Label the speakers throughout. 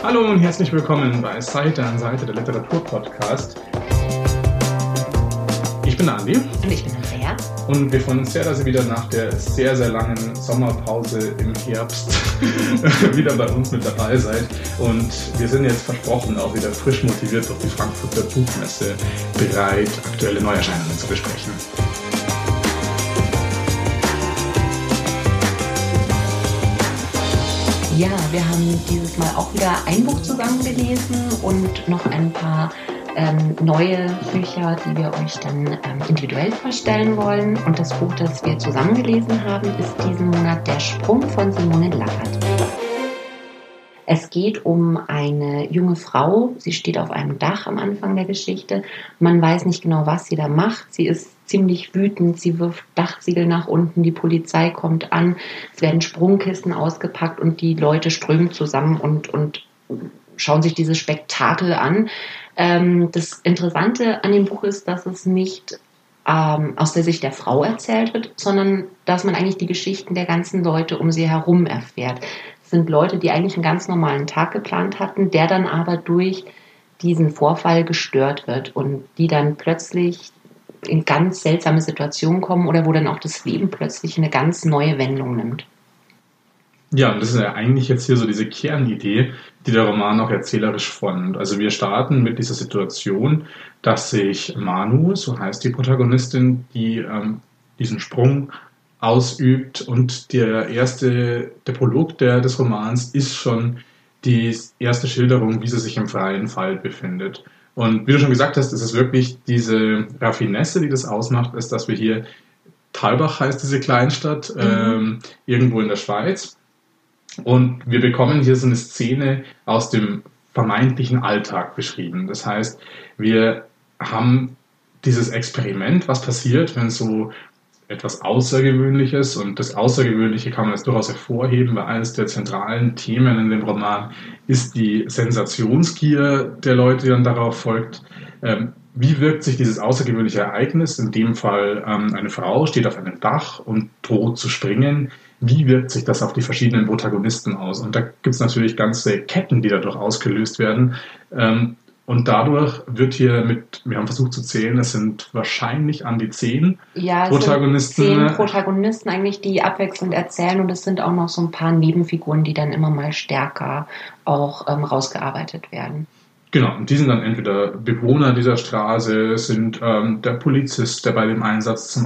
Speaker 1: Hallo und herzlich willkommen bei Seite an Seite, der Literaturpodcast. Ich bin Andi.
Speaker 2: Und ich bin Andrea.
Speaker 1: Und wir freuen uns sehr, dass ihr wieder nach der sehr, sehr langen Sommerpause im Herbst wieder bei uns mit dabei seid. Und wir sind jetzt versprochen auch wieder frisch motiviert durch die Frankfurter Buchmesse bereit, aktuelle Neuerscheinungen zu besprechen.
Speaker 2: Ja, wir haben dieses Mal auch wieder ein Buch zusammengelesen und noch ein paar neue Bücher, die wir euch dann individuell vorstellen wollen. Und das Buch, das wir zusammengelesen haben, ist diesen Monat Der Sprung von Simone Lappert. Es geht um eine junge Frau. Sie steht auf einem Dach am Anfang der Geschichte. Man weiß nicht genau, was sie da macht. Sie ist ziemlich wütend. Sie wirft Dachziegel nach unten. Die Polizei kommt an. Es werden Sprungkisten ausgepackt und die Leute strömen zusammen und schauen sich dieses Spektakel an. Das Interessante an dem Buch ist, dass es nicht aus der Sicht der Frau erzählt wird, sondern dass man eigentlich die Geschichten der ganzen Leute um sie herum erfährt. Es sind Leute, die eigentlich einen ganz normalen Tag geplant hatten, der dann aber durch diesen Vorfall gestört wird und die dann plötzlich in ganz seltsame Situationen kommen oder wo dann auch das Leben plötzlich eine ganz neue Wendung nimmt.
Speaker 1: Ja, und das ist ja eigentlich jetzt hier so diese Kernidee, die der Roman auch erzählerisch formt. Also wir starten mit dieser Situation, dass sich Manu, so heißt die Protagonistin, die diesen Sprung ausübt, und der Prolog des Romans ist schon die erste Schilderung, wie sie sich im freien Fall befindet. Und wie du schon gesagt hast, ist es wirklich diese Raffinesse, die das ausmacht, ist, dass wir hier, Thalbach heißt diese Kleinstadt, irgendwo in der Schweiz. Und wir bekommen hier so eine Szene aus dem vermeintlichen Alltag beschrieben. Das heißt, wir haben dieses Experiment, was passiert, wenn so etwas Außergewöhnliches, und das Außergewöhnliche kann man jetzt durchaus hervorheben, weil eines der zentralen Themen in dem Roman ist die Sensationsgier der Leute, die dann darauf folgt. Wie wirkt sich dieses außergewöhnliche Ereignis, in dem Fall eine Frau steht auf einem Dach und droht zu springen, wie wirkt sich das auf die verschiedenen Protagonisten aus? Und da gibt es natürlich ganze Ketten, die dadurch ausgelöst werden. Und dadurch wird hier wir haben versucht zu zählen, es sind wahrscheinlich an die 10 Protagonisten.
Speaker 2: Es sind 10 Protagonisten eigentlich, die abwechselnd erzählen, und es sind auch noch so ein paar Nebenfiguren, die dann immer mal stärker auch rausgearbeitet werden.
Speaker 1: Genau, und die sind dann entweder Bewohner dieser Straße, sind der Polizist, der bei dem Einsatz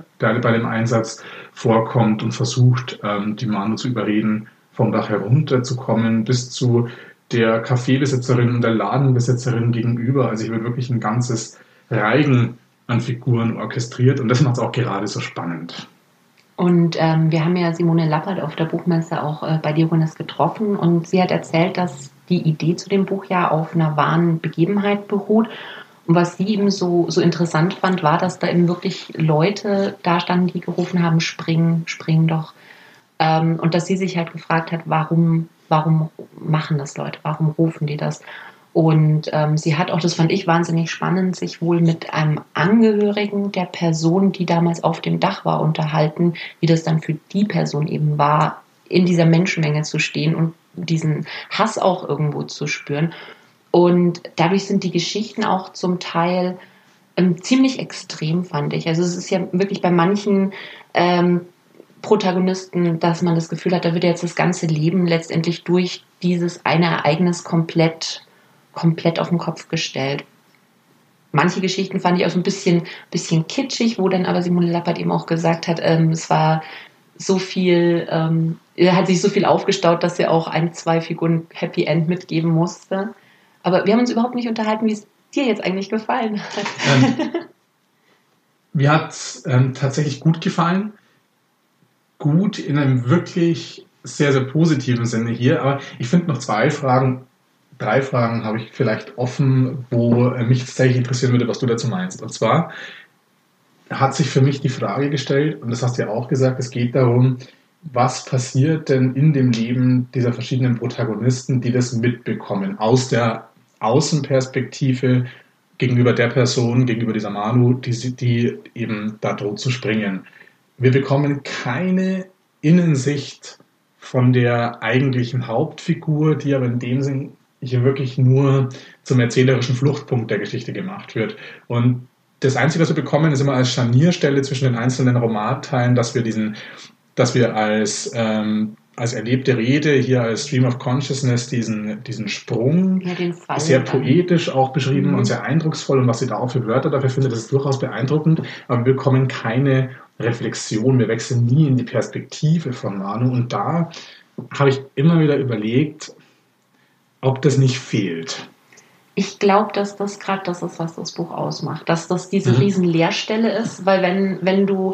Speaker 1: vorkommt und versucht, die Manu zu überreden, vom Dach herunterzukommen, bis zu der Kaffeebesitzerin und der Ladenbesitzerin gegenüber. Also hier wird wirklich ein ganzes Reigen an Figuren orchestriert, und das macht es auch gerade so spannend.
Speaker 2: Und wir haben ja Simone Lappert auf der Buchmesse auch bei Diogenes getroffen, und sie hat erzählt, dass die Idee zu dem Buch ja auf einer wahren Begebenheit beruht. Und was sie eben so interessant fand, war, dass da eben wirklich Leute da standen, die gerufen haben, spring doch. Und dass sie sich halt gefragt hat, warum machen das Leute, warum rufen die das? Und sie hat auch, das fand ich wahnsinnig spannend, sich wohl mit einem Angehörigen der Person, die damals auf dem Dach war, unterhalten, wie das dann für die Person eben war, in dieser Menschenmenge zu stehen und diesen Hass auch irgendwo zu spüren. Und dadurch sind die Geschichten auch zum Teil ziemlich extrem, fand ich. Also es ist ja wirklich bei manchen Protagonisten, dass man das Gefühl hat, da wird jetzt das ganze Leben letztendlich durch dieses eine Ereignis komplett auf den Kopf gestellt. Manche Geschichten fand ich auch so ein bisschen kitschig, wo dann aber Simone Lappert eben auch gesagt hat, es war so viel, hat sich so viel aufgestaut, dass sie auch 1-2 Figuren Happy End mitgeben musste. Aber wir haben uns überhaupt nicht unterhalten, wie es dir jetzt eigentlich gefallen hat.
Speaker 1: Mir hat es tatsächlich gut gefallen. Gut in einem wirklich sehr, sehr positiven Sinne hier. Aber ich finde noch 3 Fragen habe ich vielleicht offen, wo mich tatsächlich interessieren würde, was du dazu meinst. Und zwar hat sich für mich die Frage gestellt, und das hast du ja auch gesagt, es geht darum, was passiert denn in dem Leben dieser verschiedenen Protagonisten, die das mitbekommen, aus der Außenperspektive gegenüber der Person, gegenüber dieser Manu, die eben da droht zu springen. Wir bekommen keine Innensicht von der eigentlichen Hauptfigur, die aber in dem Sinn hier wirklich nur zum erzählerischen Fluchtpunkt der Geschichte gemacht wird. Und das Einzige, was wir bekommen, ist immer als Scharnierstelle zwischen den einzelnen Romanteilen, dass wir als erlebte Rede hier als Stream of Consciousness diesen Sprung,
Speaker 2: den Fall
Speaker 1: sehr poetisch auch beschrieben und sehr eindrucksvoll, und was sie da auch für Wörter dafür findet, das ist durchaus beeindruckend, aber wir bekommen keine Reflexion, wir wechseln nie in die Perspektive von Manu, und da habe ich immer wieder überlegt, ob das nicht fehlt.
Speaker 2: Ich glaube, dass das gerade das ist, was das Buch ausmacht, dass das diese riesen Leerstelle ist, weil wenn du,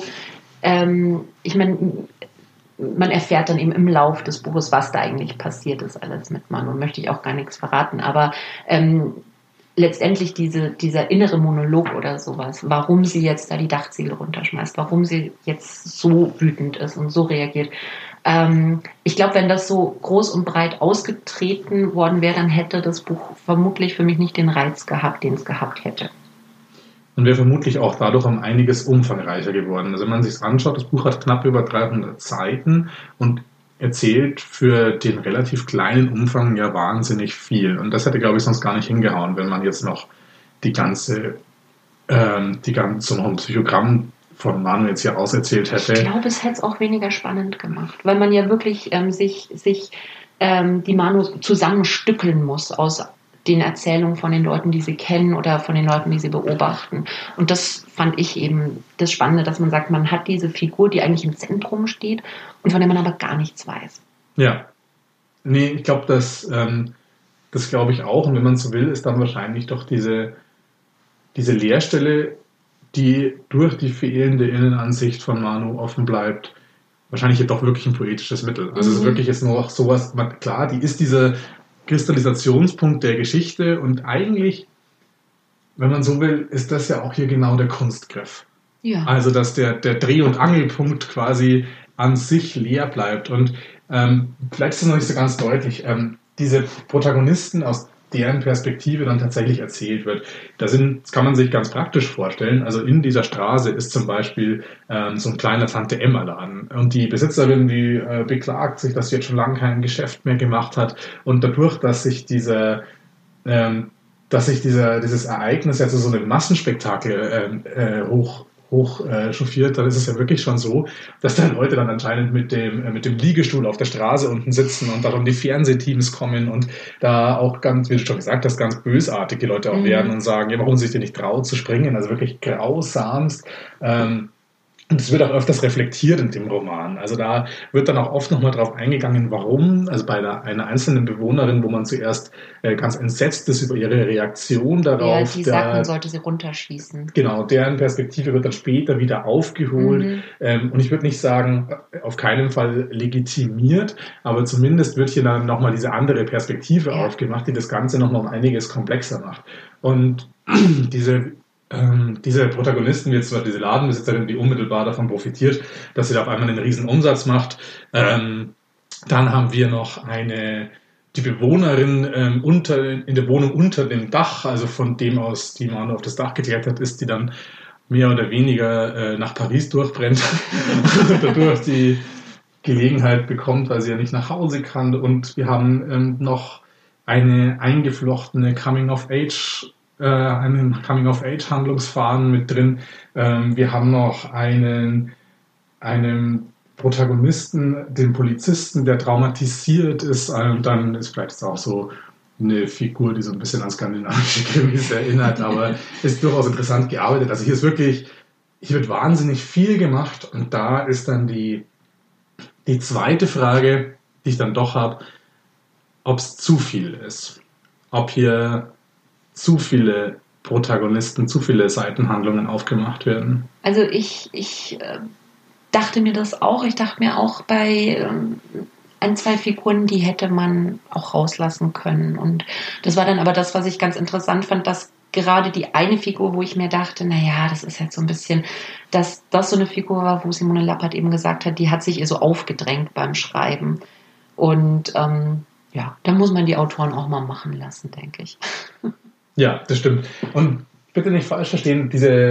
Speaker 2: ich meine, man erfährt dann eben im Lauf des Buches, was da eigentlich passiert ist alles mit Manu, möchte ich auch gar nichts verraten, aber letztendlich dieser innere Monolog oder sowas, warum sie jetzt da die Dachziegel runterschmeißt, warum sie jetzt so wütend ist und so reagiert. Ich glaube, wenn das so groß und breit ausgetreten worden wäre, dann hätte das Buch vermutlich für mich nicht den Reiz gehabt, den es gehabt hätte.
Speaker 1: Und wäre vermutlich auch dadurch um einiges umfangreicher geworden. Also wenn man sich es anschaut, das Buch hat knapp über 300 Seiten und erzählt für den relativ kleinen Umfang ja wahnsinnig viel. Und das hätte, glaube ich, sonst gar nicht hingehauen, wenn man jetzt noch so noch ein Psychogramm von Manu jetzt hier auserzählt hätte.
Speaker 2: Ich glaube, es hätte es auch weniger spannend gemacht, weil man ja wirklich sich die Manu zusammenstückeln muss aus den Erzählungen von den Leuten, die sie kennen oder von den Leuten, die sie beobachten. Und das fand ich eben das Spannende, dass man sagt, man hat diese Figur, die eigentlich im Zentrum steht und von der man aber gar nichts weiß.
Speaker 1: Ja. Nee, ich glaube, das glaube ich auch. Und wenn man so will, ist dann wahrscheinlich doch diese Leerstelle, die durch die fehlende Innenansicht von Manu offen bleibt, wahrscheinlich doch wirklich ein poetisches Mittel. Also es ist wirklich jetzt nur auch sowas, klar, die ist dieser Kristallisationspunkt der Geschichte, und eigentlich, wenn man so will, ist das ja auch hier genau der Kunstgriff.
Speaker 2: Ja.
Speaker 1: Also dass der Dreh- und Angelpunkt quasi an sich leer bleibt. Und vielleicht ist es noch nicht so ganz deutlich, diese Protagonisten, aus deren Perspektive dann tatsächlich erzählt wird. Das kann man sich ganz praktisch vorstellen. Also in dieser Straße ist zum Beispiel so ein kleiner Tante-Emma-Laden. Und die Besitzerin, die beklagt sich, dass sie jetzt schon lange kein Geschäft mehr gemacht hat. Und dadurch, dass sich dieses Ereignis ja zu so einem Massenspektakel hochchauffiert, dann ist es ja wirklich schon so, dass da Leute dann anscheinend mit dem Liegestuhl auf der Straße unten sitzen und darum die Fernsehteams kommen und da auch ganz, wie du schon gesagt hast, ganz bösartige Leute auch werden und sagen, ja, warum sich dir nicht traut zu springen, also wirklich grausamst. Und es wird auch öfters reflektiert in dem Roman. Also da wird dann auch oft nochmal drauf eingegangen, warum, also bei einer einzelnen Bewohnerin, wo man zuerst ganz entsetzt ist über ihre Reaktion darauf.
Speaker 2: Ja, die sagt, man sollte sie runterschießen.
Speaker 1: Genau, deren Perspektive wird dann später wieder aufgeholt. Und ich würde nicht sagen, auf keinen Fall legitimiert, aber zumindest wird hier dann nochmal diese andere Perspektive aufgemacht, die das Ganze nochmal um einiges komplexer macht. Und diese Protagonisten, wie jetzt zum Beispiel diese Ladenbesitzerin, die unmittelbar davon profitiert, dass sie da auf einmal einen riesen Umsatz macht. Dann haben wir noch die Bewohnerin in der Wohnung unter dem Dach, also von dem aus, die man auf das Dach geklettert ist, die dann mehr oder weniger nach Paris durchbrennt und dadurch die Gelegenheit bekommt, weil sie ja nicht nach Hause kann. Und wir haben noch eine eingeflochtene einen Coming-of-Age-Handlungsfaden mit drin. Wir haben noch einen Protagonisten, den Polizisten, der traumatisiert ist. Und dann ist vielleicht auch so eine Figur, die so ein bisschen an skandinavische Krimis erinnert, aber ist durchaus interessant gearbeitet. Also hier wird wahnsinnig viel gemacht, und da ist dann die zweite Frage, die ich dann doch habe, ob es zu viel ist. Ob hier zu viele Protagonisten, zu viele Seitenhandlungen aufgemacht werden.
Speaker 2: Also ich dachte mir das auch. Ich dachte mir auch bei ein, zwei Figuren, die hätte man auch rauslassen können. Und das war dann aber das, was ich ganz interessant fand, dass gerade die eine Figur, wo ich mir dachte, naja, das ist jetzt so ein bisschen, dass das so eine Figur war, wo Simone Lappert eben gesagt hat, die hat sich ihr so aufgedrängt beim Schreiben. Und da muss man die Autoren auch mal machen lassen, denke ich.
Speaker 1: Ja, das stimmt. Und bitte nicht falsch verstehen, diese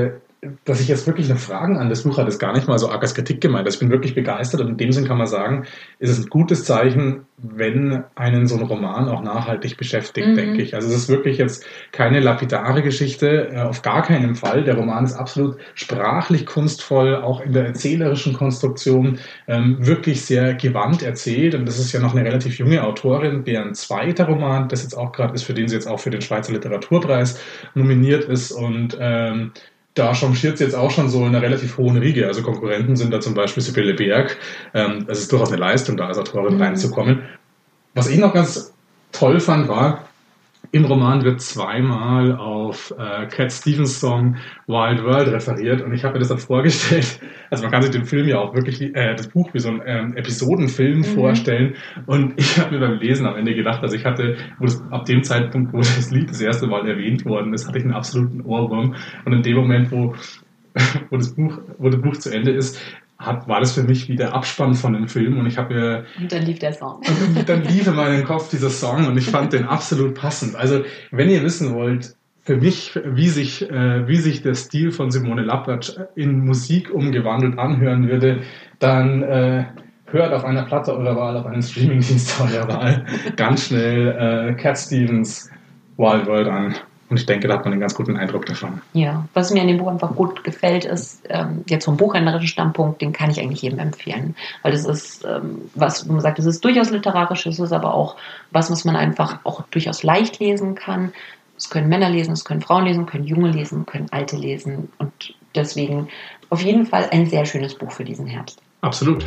Speaker 1: dass ich jetzt wirklich noch Fragen an das Buch hatte, ist gar nicht mal so arg als Kritik gemeint. Ich bin wirklich begeistert und in dem Sinn kann man sagen, ist es ein gutes Zeichen, wenn einen so ein Roman auch nachhaltig beschäftigt, denke ich. Also es ist wirklich jetzt keine lapidare Geschichte, auf gar keinen Fall. Der Roman ist absolut sprachlich kunstvoll, auch in der erzählerischen Konstruktion wirklich sehr gewandt erzählt. Und das ist ja noch eine relativ junge Autorin, deren zweiter Roman, das jetzt auch gerade ist, für den sie jetzt auch für den Schweizer Literaturpreis nominiert ist und da changiert sie jetzt auch schon so in einer relativ hohen Riege. Also Konkurrenten sind da zum Beispiel Sibylle Berg. Es ist durchaus eine Leistung, da als Autorin reinzukommen. Was ich noch ganz toll fand, war, im Roman wird zweimal auf Cat Stevens Song Wild World referiert und ich habe mir das dann vorgestellt, also man kann sich den Film ja auch wirklich, das Buch wie so ein Episodenfilm vorstellen und ich habe mir beim Lesen am Ende gedacht, also ich hatte, ab dem Zeitpunkt, wo das Lied das erste Mal erwähnt worden ist, hatte ich einen absoluten Ohrwurm und in dem Moment, wo das Buch zu Ende ist, war das für mich wie der Abspann von dem Film und ich habe mir...
Speaker 2: Und dann lief der Song.
Speaker 1: Und dann lief in meinem Kopf dieser Song und ich fand den absolut passend. Also, wenn ihr wissen wollt, für mich, wie sich der Stil von Simone Lappert in Musik umgewandelt anhören würde, dann hört auf einer Platte eurer Wahl, auf einem Streamingdienst eurer Wahl ganz schnell Cat Stevens Wild World an. Und ich denke, da hat man einen ganz guten Eindruck davon.
Speaker 2: Ja, was mir an dem Buch einfach gut gefällt, ist, jetzt vom buchhändlerischen Standpunkt, den kann ich eigentlich jedem empfehlen. Weil es ist, was man sagt, es ist durchaus literarisch, es ist aber auch was man einfach auch durchaus leicht lesen kann. Es können Männer lesen, es können Frauen lesen, können Junge lesen, können Alte lesen. Und deswegen auf jeden Fall ein sehr schönes Buch für diesen Herbst.
Speaker 1: Absolut.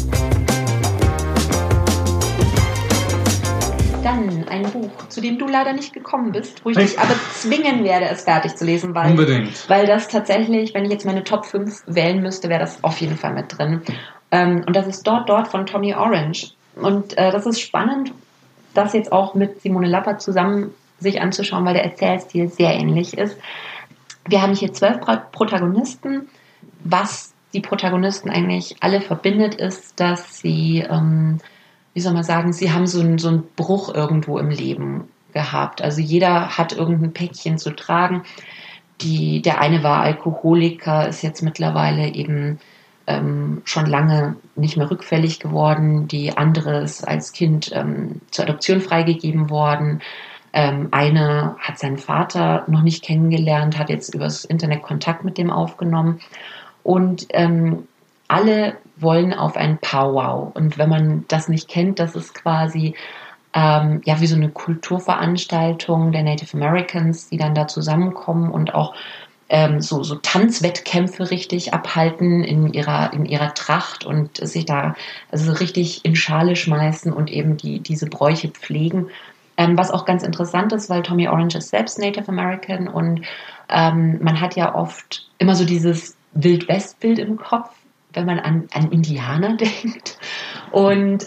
Speaker 2: Dann ein Buch, zu dem du leider nicht gekommen bist, wo ich dich aber zwingen werde, es fertig zu lesen, weil das tatsächlich, wenn ich jetzt meine Top 5 wählen müsste, wäre das auf jeden Fall mit drin. Und das ist Dort von Tommy Orange. Und das ist spannend, das jetzt auch mit Simone Lappert zusammen sich anzuschauen, weil der Erzählstil sehr ähnlich ist. Wir haben hier 12 Protagonisten. Was die Protagonisten eigentlich alle verbindet, ist, dass sie... wie soll man sagen, sie haben so einen Bruch irgendwo im Leben gehabt. Also jeder hat irgendein Päckchen zu tragen. Der eine war Alkoholiker, ist jetzt mittlerweile eben schon lange nicht mehr rückfällig geworden. Die andere ist als Kind zur Adoption freigegeben worden. Eine hat seinen Vater noch nicht kennengelernt, hat jetzt übers Internet Kontakt mit dem aufgenommen. Und alle wollen auf ein Powwow. Und wenn man das nicht kennt, das ist quasi wie so eine Kulturveranstaltung der Native Americans, die dann da zusammenkommen und auch so Tanzwettkämpfe richtig abhalten in ihrer Tracht und sich da also richtig in Schale schmeißen und eben diese Bräuche pflegen. Was auch ganz interessant ist, weil Tommy Orange ist selbst Native American und man hat ja oft immer so dieses Wild-West-Bild im Kopf, wenn man an Indianer denkt. Und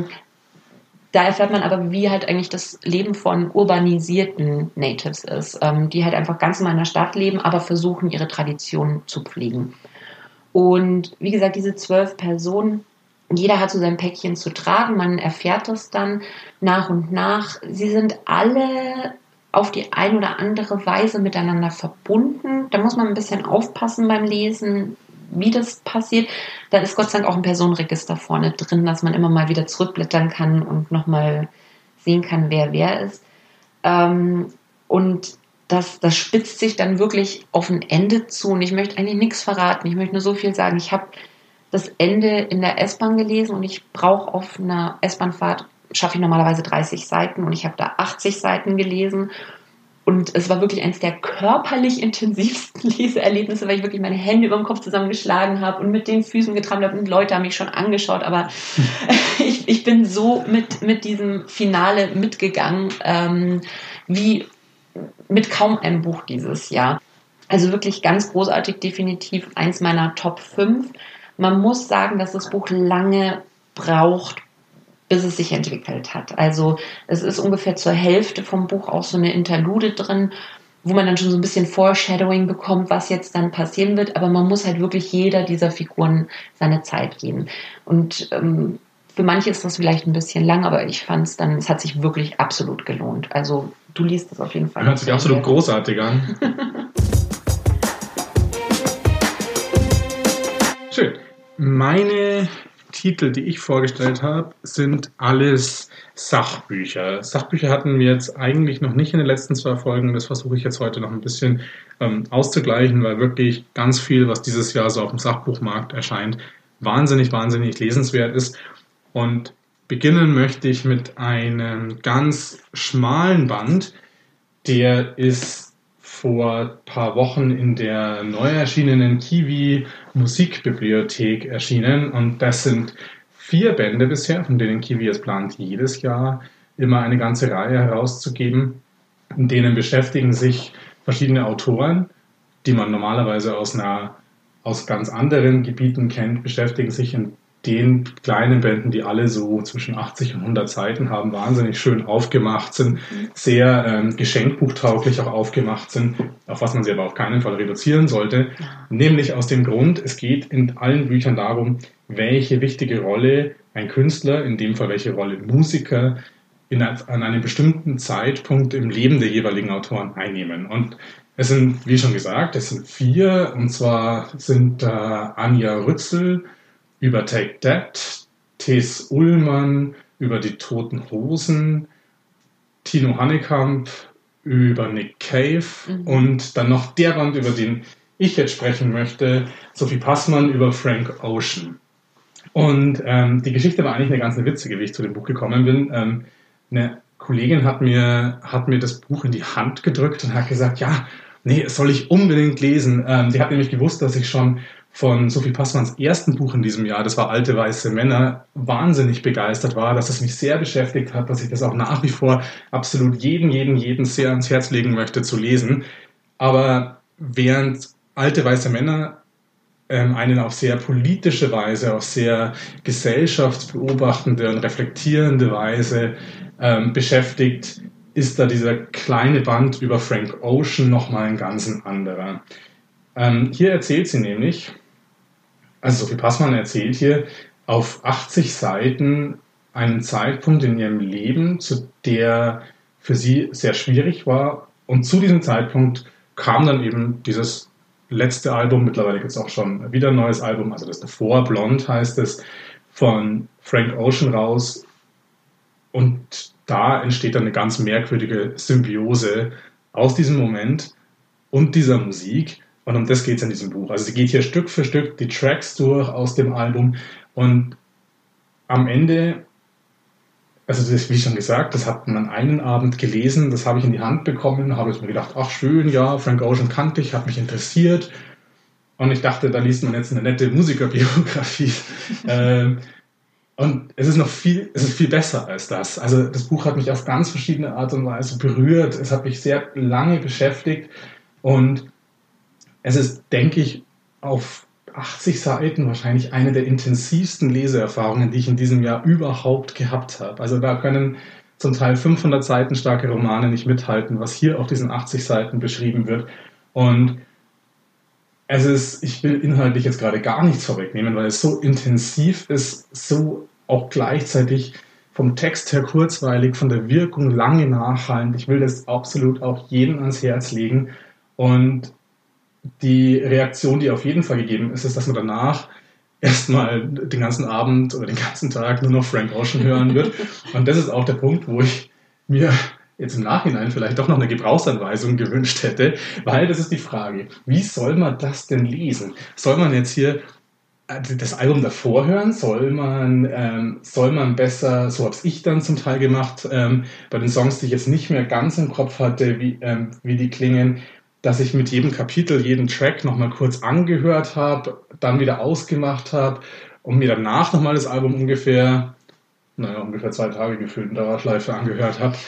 Speaker 2: da erfährt man aber, wie halt eigentlich das Leben von urbanisierten Natives ist, die halt einfach ganz normal in der Stadt leben, aber versuchen, ihre Tradition zu pflegen. Und wie gesagt, diese 12 Personen, jeder hat so sein Päckchen zu tragen, man erfährt das dann nach und nach. Sie sind alle auf die ein oder andere Weise miteinander verbunden. Da muss man ein bisschen aufpassen beim Lesen, wie das passiert. Da ist Gott sei Dank auch ein Personenregister vorne drin, dass man immer mal wieder zurückblättern kann und nochmal sehen kann, wer ist. Und das spitzt sich dann wirklich auf ein Ende zu. Und ich möchte eigentlich nichts verraten. Ich möchte nur so viel sagen. Ich habe das Ende in der S-Bahn gelesen und ich brauche auf einer S-Bahn-Fahrt, schaffe ich normalerweise 30 Seiten und ich habe da 80 Seiten gelesen. Und es war wirklich eines der körperlich intensivsten Leseerlebnisse, weil ich wirklich meine Hände über dem Kopf zusammengeschlagen habe und mit den Füßen getrampelt habe und Leute haben mich schon angeschaut. Aber ich bin so mit diesem Finale mitgegangen, wie mit kaum einem Buch dieses Jahr. Also wirklich ganz großartig, definitiv eins meiner Top 5. Man muss sagen, dass das Buch lange braucht, bis es sich entwickelt hat. Also es ist ungefähr zur Hälfte vom Buch auch so eine Interlude drin, wo man dann schon so ein bisschen Foreshadowing bekommt, was jetzt dann passieren wird. Aber man muss halt wirklich jeder dieser Figuren seine Zeit geben. Und für manche ist das vielleicht ein bisschen lang, aber ich fand es dann, es hat sich wirklich absolut gelohnt. Also du liest es auf jeden Fall.
Speaker 1: Hört sich absolut großartig an. Schön. Meine Titel, die ich vorgestellt habe, sind alles Sachbücher. Sachbücher hatten wir jetzt eigentlich noch nicht in den letzten 2 Folgen. Das versuche ich jetzt heute noch ein bisschen auszugleichen, weil wirklich ganz viel, was dieses Jahr so auf dem Sachbuchmarkt erscheint, wahnsinnig lesenswert ist. Und beginnen möchte ich mit einem ganz schmalen Band. Der ist vor ein paar Wochen in der neu erschienenen Kiwi Musikbibliothek erschienen und das sind 4 Bände bisher, von denen Kiwi es plant, jedes Jahr immer eine ganze Reihe herauszugeben. In denen beschäftigen sich verschiedene Autoren, die man normalerweise aus ganz anderen Gebieten kennt, beschäftigen sich in den kleinen Bänden, die alle so zwischen 80 und 100 Seiten haben, wahnsinnig schön aufgemacht sind, sehr geschenkbuchtauglich auch aufgemacht sind, auf was man sie aber auf keinen Fall reduzieren sollte. Nämlich aus dem Grund, es geht in allen Büchern darum, welche wichtige Rolle ein Künstler, in dem Fall welche Rolle Musiker, an einem bestimmten Zeitpunkt im Leben der jeweiligen Autoren einnehmen. Und es sind, wie schon gesagt, es sind 4, und zwar sind Anja Rützel über Take That, Thes Ullmann über die Toten Hosen, Tino Hannekamp über Nick Cave und dann noch der Band, über den ich jetzt sprechen möchte, Sophie Passmann über Frank Ocean. Und die Geschichte war eigentlich eine ganz witzige, wie ich zu dem Buch gekommen bin. Eine Kollegin hat mir das Buch in die Hand gedrückt und hat gesagt, ja, nee, soll ich unbedingt lesen. Die hat nämlich gewusst, dass ich schon von Sophie Passmanns ersten Buch in diesem Jahr, das war Alte weiße Männer, wahnsinnig begeistert war, dass es mich sehr beschäftigt hat, dass ich das auch nach wie vor absolut jeden sehr ans Herz legen möchte zu lesen. Aber während Alte weiße Männer einen auf sehr politische Weise, auf sehr gesellschaftsbeobachtende und reflektierende Weise beschäftigt, ist da dieser kleine Band über Frank Ocean nochmal ein ganz anderer. Hier erzählt sie nämlich, also Sophie Passmann erzählt hier auf 80 Seiten einen Zeitpunkt in ihrem Leben, zu der für sie sehr schwierig war. Und zu diesem Zeitpunkt kam dann eben dieses letzte Album, mittlerweile gibt es auch schon wieder ein neues Album, also das davor, Blond heißt es, von Frank Ocean raus. Und da entsteht dann eine ganz merkwürdige Symbiose aus diesem Moment und dieser Musik. Und um das geht es in diesem Buch. Also sie geht hier Stück für Stück die Tracks durch aus dem Album. Und am Ende, also das, wie schon gesagt, das hat man einen Abend gelesen, das habe ich in die Hand bekommen, habe ich mir gedacht, ach schön, ja, Frank Ocean kannte ich, hat mich interessiert. Und ich dachte, da liest man jetzt eine nette Musikerbiografie. Und es ist viel besser als das. Also das Buch hat mich auf ganz verschiedene Art und Weise berührt. Es hat mich sehr lange beschäftigt. Und es ist, denke ich, auf 80 Seiten wahrscheinlich eine der intensivsten Leseerfahrungen, die ich in diesem Jahr überhaupt gehabt habe. Also da können zum Teil 500 Seiten starke Romane nicht mithalten, was hier auf diesen 80 Seiten beschrieben wird. Und ich will inhaltlich jetzt gerade gar nichts vorwegnehmen, weil es so intensiv ist, so auch gleichzeitig vom Text her kurzweilig, von der Wirkung lange nachhallend. Ich will das absolut auch jedem ans Herz legen. Und die Reaktion, die auf jeden Fall gegeben ist, dass man danach erstmal den ganzen Abend oder den ganzen Tag nur noch Frank Ocean hören wird. Und das ist auch der Punkt, wo ich mir jetzt im Nachhinein vielleicht doch noch eine Gebrauchsanweisung gewünscht hätte, weil das ist die Frage, wie soll man das denn lesen? Soll man jetzt hier das Album davor hören? Soll man besser, so habe ich dann zum Teil gemacht, bei den Songs, die ich jetzt nicht mehr ganz im Kopf hatte, wie die klingen, dass ich mit jedem Kapitel, jeden Track nochmal kurz angehört habe, dann wieder ausgemacht habe und mir danach nochmal das Album ungefähr 2 Tage gefühlt in Dauerschleife angehört habe.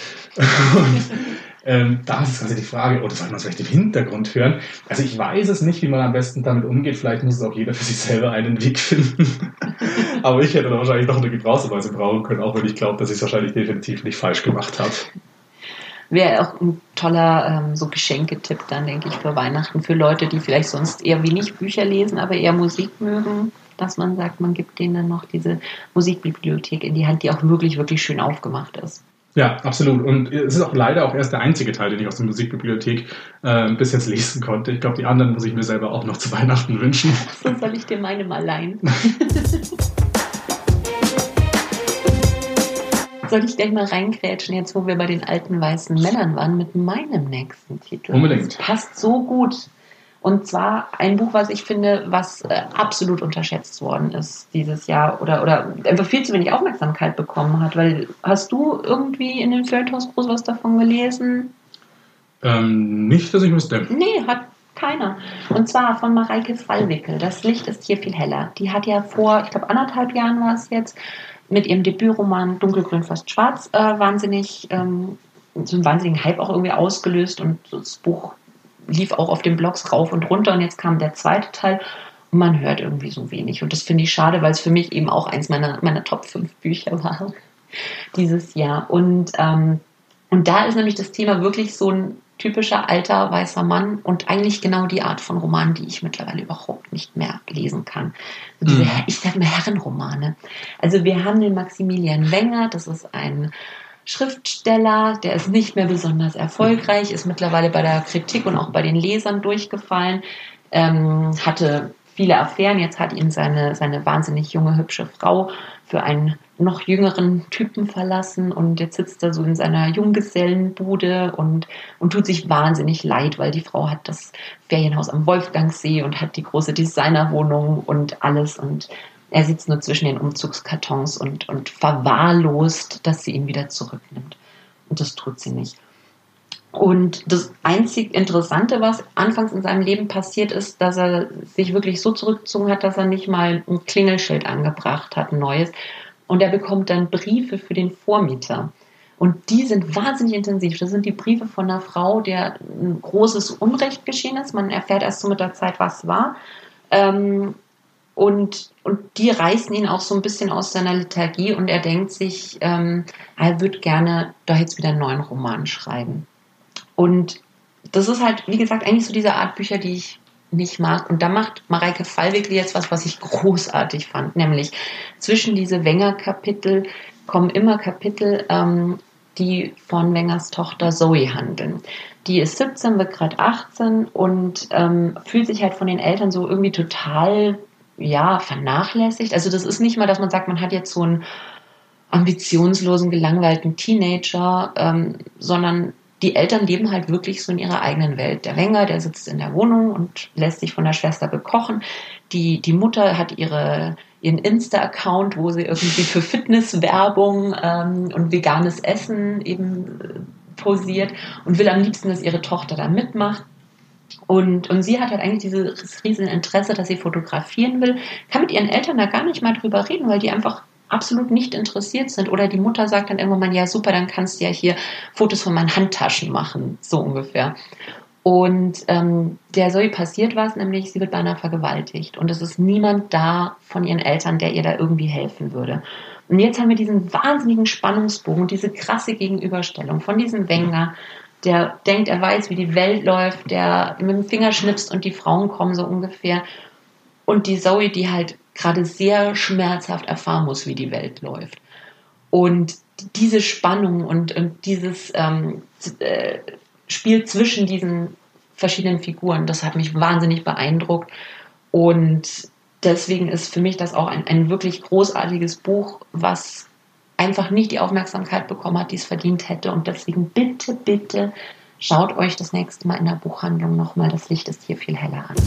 Speaker 1: Und da ist also die Frage, oder soll man es vielleicht im Hintergrund hören? Also ich weiß es nicht, wie man am besten damit umgeht. Vielleicht muss es auch jeder für sich selber einen Weg finden. Aber ich hätte da wahrscheinlich noch eine Gebrauchsanweisung brauchen können, auch wenn ich glaube, dass ich es wahrscheinlich definitiv nicht falsch gemacht habe.
Speaker 2: Wäre auch ein toller so Geschenketipp dann, denke ich, für Weihnachten, für Leute, die vielleicht sonst eher wenig Bücher lesen, aber eher Musik mögen, dass man sagt, man gibt denen dann noch diese Musikbibliothek in die Hand, die auch wirklich, wirklich schön aufgemacht ist.
Speaker 1: Ja, absolut. Und es ist auch leider auch erst der einzige Teil, den ich aus der Musikbibliothek bis jetzt lesen konnte. Ich glaube, die anderen muss ich mir selber auch noch zu Weihnachten wünschen.
Speaker 2: So soll ich dir meine mal leihen. Soll ich gleich mal reingrätschen, jetzt wo wir bei den alten weißen Männern waren, mit meinem nächsten Titel.
Speaker 1: Unbedingt.
Speaker 2: Das passt so gut. Und zwar ein Buch, was ich finde, was absolut unterschätzt worden ist dieses Jahr oder einfach viel zu wenig Aufmerksamkeit bekommen hat. Weil hast du irgendwie in den Feuilletons groß was davon gelesen?
Speaker 1: Nicht, dass ich wüsste.
Speaker 2: Nee, hat keiner. Und zwar von Mareike Fallwickel. Das Licht ist hier viel heller. Die hat ja vor, ich glaube 1,5 Jahren war es jetzt, mit ihrem Debütroman Dunkelgrün fast schwarz so einen wahnsinnigen Hype auch irgendwie ausgelöst und das Buch lief auch auf den Blogs rauf und runter und jetzt kam der zweite Teil und man hört irgendwie so wenig und das finde ich schade, weil es für mich eben auch eins meiner Top 5 Bücher war dieses Jahr und da ist nämlich das Thema wirklich so ein typischer alter weißer Mann und eigentlich genau die Art von Roman, die ich mittlerweile überhaupt nicht mehr lesen kann. So diese, ich sag mal Herrenromane. Also wir haben den Maximilian Wenger, das ist ein Schriftsteller, der ist nicht mehr besonders erfolgreich, ist mittlerweile bei der Kritik und auch bei den Lesern durchgefallen, hatte viele Affären, jetzt hat ihn seine wahnsinnig junge, hübsche Frau für einen noch jüngeren Typen verlassen und jetzt sitzt er so in seiner Junggesellenbude und tut sich wahnsinnig leid, weil die Frau hat das Ferienhaus am Wolfgangsee und hat die große Designerwohnung und alles und er sitzt nur zwischen den Umzugskartons und verwahrlost, dass sie ihn wieder zurücknimmt. Und das tut sie nicht. Und das einzig Interessante, was anfangs in seinem Leben passiert ist, dass er sich wirklich so zurückgezogen hat, dass er nicht mal ein Klingelschild angebracht hat, ein neues. Und er bekommt dann Briefe für den Vormieter. Und die sind wahnsinnig intensiv. Das sind die Briefe von einer Frau, der ein großes Unrecht geschehen ist. Man erfährt erst so mit der Zeit, was war. Und die reißen ihn auch so ein bisschen aus seiner Lethargie und er denkt sich, er würde gerne doch jetzt wieder einen neuen Roman schreiben. Und das ist halt, wie gesagt, eigentlich so diese Art Bücher, die ich nicht mag. Und da macht Mareike Fallwickel jetzt was ich großartig fand, nämlich zwischen diese Wenger-Kapitel kommen immer Kapitel, die von Wengers Tochter Zoe handeln. Die ist 17, wird gerade 18 und fühlt sich halt von den Eltern so irgendwie total vernachlässigt. Also das ist nicht mal, dass man sagt, man hat jetzt so einen ambitionslosen, gelangweilten Teenager, sondern die Eltern leben halt wirklich so in ihrer eigenen Welt. Der Wenger, der sitzt in der Wohnung und lässt sich von der Schwester bekochen. Die Mutter hat ihren Insta-Account, wo sie irgendwie für Fitnesswerbung und veganes Essen eben posiert und will am liebsten, dass ihre Tochter da mitmacht. Und sie hat halt eigentlich dieses riesen Interesse, dass sie fotografieren will, kann mit ihren Eltern da gar nicht mal drüber reden, weil die einfach absolut nicht interessiert sind. Oder die Mutter sagt dann irgendwann mal, ja super, dann kannst du ja hier Fotos von meinen Handtaschen machen, so ungefähr. Und der Zoe passiert was, nämlich sie wird beinahe vergewaltigt. Und es ist niemand da von ihren Eltern, der ihr da irgendwie helfen würde. Und jetzt haben wir diesen wahnsinnigen Spannungsbogen und diese krasse Gegenüberstellung von diesem Wenger, der denkt, er weiß, wie die Welt läuft, der mit dem Finger schnipst und die Frauen kommen so ungefähr. Und die Zoe, die halt gerade sehr schmerzhaft erfahren muss, wie die Welt läuft. Und diese Spannung und dieses Spiel zwischen diesen verschiedenen Figuren, das hat mich wahnsinnig beeindruckt. Und deswegen ist für mich das auch ein wirklich großartiges Buch, was einfach nicht die Aufmerksamkeit bekommen hat, die es verdient hätte. Und deswegen bitte, bitte schaut euch das nächste Mal in der Buchhandlung nochmal Das Licht ist hier viel heller an.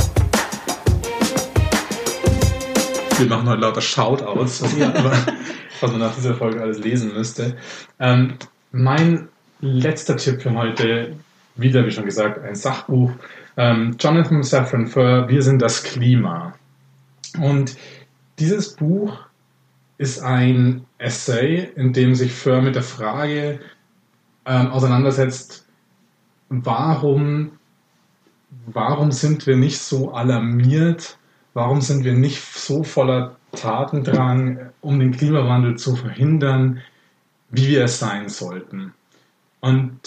Speaker 1: Wir machen heute lauter Shoutouts, was man nach dieser Folge alles lesen müsste. Mein letzter Tipp für heute, wieder wie schon gesagt, ein Sachbuch. Jonathan Safran Foer, Wir sind das Klima. Und dieses Buch ist ein Essay, in dem sich Foer mit der Frage auseinandersetzt, warum sind wir nicht so alarmiert, warum sind wir nicht so voller Tatendrang, um den Klimawandel zu verhindern, wie wir es sein sollten. Und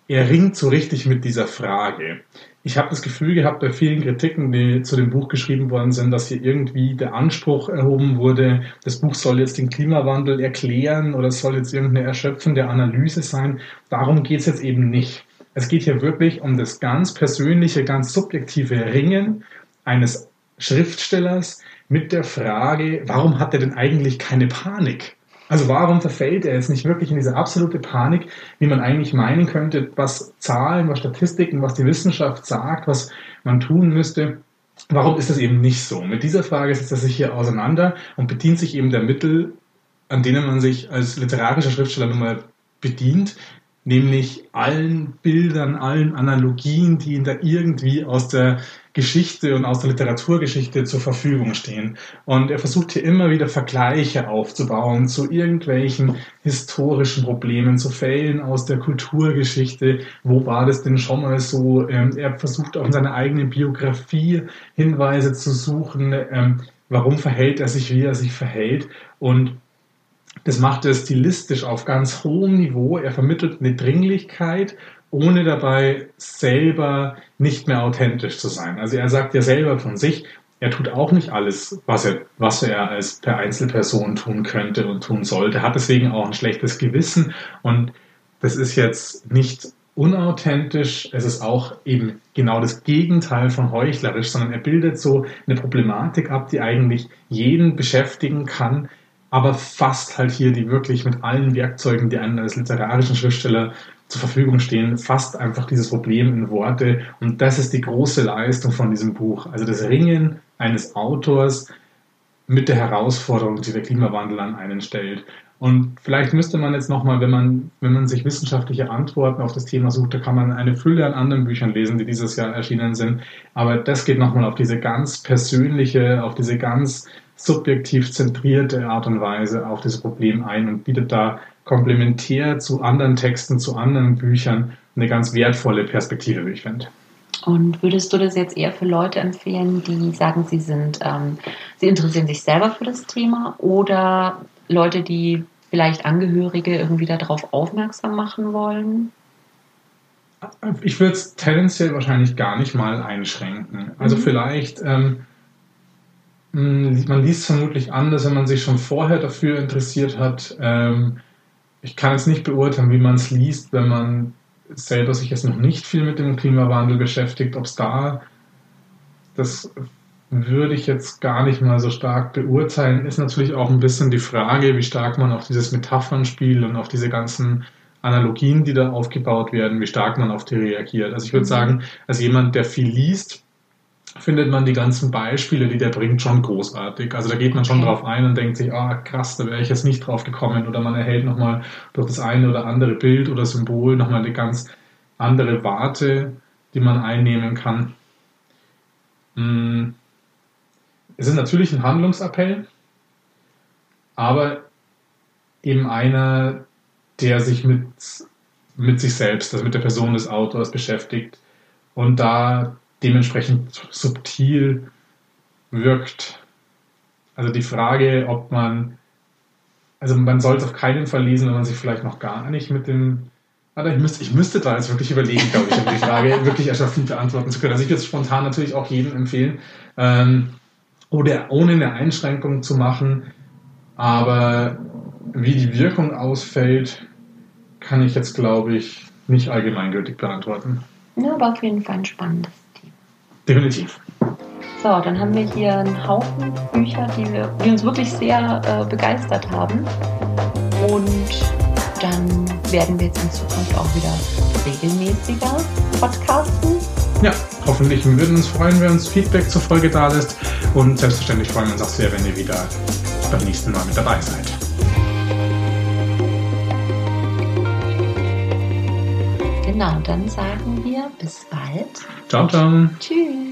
Speaker 1: er ringt so richtig mit dieser Frage. Ich habe das Gefühl gehabt, bei vielen Kritiken, die zu dem Buch geschrieben worden sind, dass hier irgendwie der Anspruch erhoben wurde, das Buch soll jetzt den Klimawandel erklären oder es soll jetzt irgendeine erschöpfende Analyse sein. Darum geht es jetzt eben nicht. Es geht hier wirklich um das ganz persönliche, ganz subjektive Ringen eines Schriftstellers mit der Frage, warum hat er denn eigentlich keine Panik? Also warum verfällt er jetzt nicht wirklich in diese absolute Panik, wie man eigentlich meinen könnte, was Zahlen, was Statistiken, was die Wissenschaft sagt, was man tun müsste? Warum ist das eben nicht so? Mit dieser Frage setzt er sich hier auseinander und bedient sich eben der Mittel, an denen man sich als literarischer Schriftsteller nun mal bedient, nämlich allen Bildern, allen Analogien, die ihm da irgendwie aus der Geschichte und aus der Literaturgeschichte zur Verfügung stehen. Und er versucht hier immer wieder Vergleiche aufzubauen zu irgendwelchen historischen Problemen, zu Fällen aus der Kulturgeschichte. Wo war das denn schon mal so? Er versucht auch in seiner eigenen Biografie Hinweise zu suchen, warum verhält er sich, wie er sich verhält. Und das macht er stilistisch auf ganz hohem Niveau. Er vermittelt eine Dringlichkeit, ohne dabei selber nicht mehr authentisch zu sein. Also er sagt ja selber von sich, er tut auch nicht alles, was er als per Einzelperson tun könnte und tun sollte. Er hat deswegen auch ein schlechtes Gewissen und das ist jetzt nicht unauthentisch. Es ist auch eben genau das Gegenteil von heuchlerisch, sondern er bildet so eine Problematik ab, die eigentlich jeden beschäftigen kann, aber fasst halt hier die wirklich mit allen Werkzeugen, die einem als literarischen Schriftsteller zur Verfügung stehen, fasst einfach dieses Problem in Worte. Und das ist die große Leistung von diesem Buch. Also das Ringen eines Autors mit der Herausforderung, die der Klimawandel an einen stellt. Und vielleicht müsste man jetzt nochmal, wenn man sich wissenschaftliche Antworten auf das Thema sucht, da kann man eine Fülle an anderen Büchern lesen, die dieses Jahr erschienen sind. Aber das geht nochmal auf diese ganz persönliche, auf diese ganz subjektiv zentrierte Art und Weise auf das Problem ein und bietet da komplementär zu anderen Texten, zu anderen Büchern eine ganz wertvolle Perspektive, wie ich finde.
Speaker 2: Und würdest du das jetzt eher für Leute empfehlen, die sagen, sie interessieren sich selber für das Thema, oder Leute, die vielleicht Angehörige irgendwie darauf aufmerksam machen wollen?
Speaker 1: Ich würde es tendenziell wahrscheinlich gar nicht mal einschränken. Also vielleicht man liest vermutlich anders, wenn man sich schon vorher dafür interessiert hat. Ich kann jetzt nicht beurteilen, wie man es liest, wenn man selber sich jetzt noch nicht viel mit dem Klimawandel beschäftigt. Ob es das würde ich jetzt gar nicht mal so stark beurteilen. Ist natürlich auch ein bisschen die Frage, wie stark man auf dieses Metaphernspiel und auf diese ganzen Analogien, die da aufgebaut werden, wie stark man auf die reagiert. Also ich würde sagen, als jemand, der viel liest, findet man die ganzen Beispiele, die der bringt, schon großartig. Also da geht man schon drauf ein und denkt sich, krass, da wäre ich jetzt nicht drauf gekommen. Oder man erhält nochmal durch das eine oder andere Bild oder Symbol nochmal eine ganz andere Warte, die man einnehmen kann. Es ist natürlich ein Handlungsappell, aber eben einer, der sich mit sich selbst, also mit der Person des Autors beschäftigt und da dementsprechend subtil wirkt. Also die Frage, man sollte es auf keinen Fall lesen, wenn man sich vielleicht noch gar nicht mit dem... Ich müsste da jetzt wirklich überlegen, glaube ich, um die Frage wirklich erschöpfend beantworten zu können. Also ich würde es spontan natürlich auch jedem empfehlen, oder ohne eine Einschränkung zu machen, aber wie die Wirkung ausfällt, kann ich jetzt, glaube ich, nicht allgemeingültig beantworten.
Speaker 2: Ja, aber auf jeden Fall ein spannendes.
Speaker 1: Definitiv.
Speaker 2: So, dann haben wir hier einen Haufen Bücher, die uns wirklich sehr begeistert haben. Und dann werden wir jetzt in Zukunft auch wieder regelmäßiger podcasten.
Speaker 1: Ja, hoffentlich. Wir würden uns freuen, wenn uns Feedback zur Folge da lässt. Und selbstverständlich freuen wir uns auch sehr, wenn ihr wieder beim nächsten Mal mit dabei seid.
Speaker 2: Genau, dann sagen wir bis bald.
Speaker 1: Ciao, ciao.
Speaker 2: Tschüss.